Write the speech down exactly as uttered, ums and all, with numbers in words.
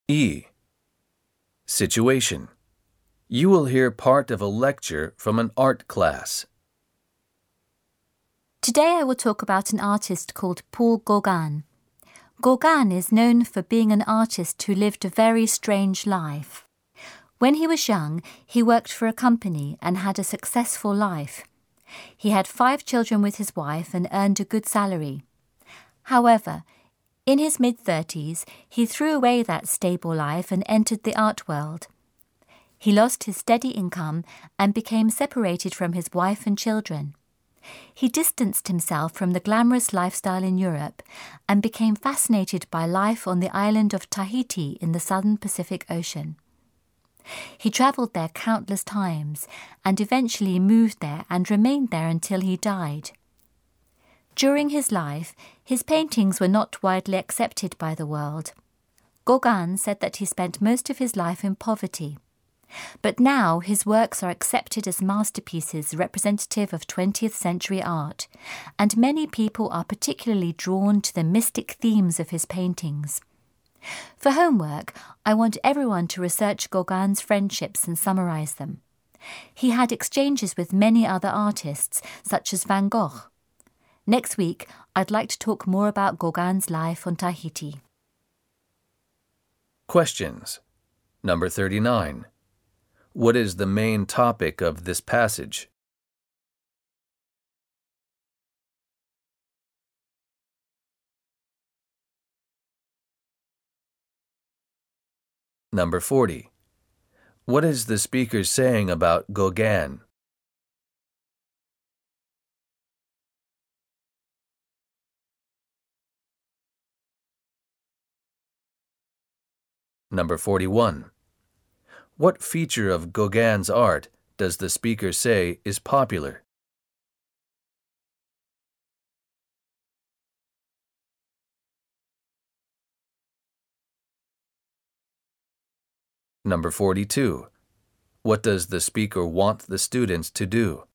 E. Situation. You will hear part of a lecture from an art class. Today I will talk about an artist called Paul Gauguin. Gauguin is known for being an artist who lived a very strange life. When he was young, he worked for a company and had a successful life. He had five children with his wife and earned a good salary. However, in his mid-thirties, he threw away that stable life and entered the art world. He lost his steady income and became separated from his wife and children. He distanced himself from the glamorous lifestyle in Europe and became fascinated by life on the island of Tahiti in the southern Pacific Ocean. He travelled there countless times and eventually moved there and remained there until he died. During his life, his paintings were not widely accepted by the world. Gauguin said that he spent most of his life in poverty. But now his works are accepted as masterpieces representative of twentieth century art, and many people are particularly drawn to the mystic themes of his paintings. For homework, I want everyone to research Gauguin's friendships and summarise them. He had exchanges with many other artists, such as Van Gogh. Next week, I'd like to talk more about Gauguin's life on Tahiti. Questions. Number thirty-nine. What is the main topic of this passage? Number forty. What is the speaker saying about Gauguin? Number forty-one. What feature of Gauguin's art does the speaker say is popular? Number forty-two. What does the speaker want the students to do?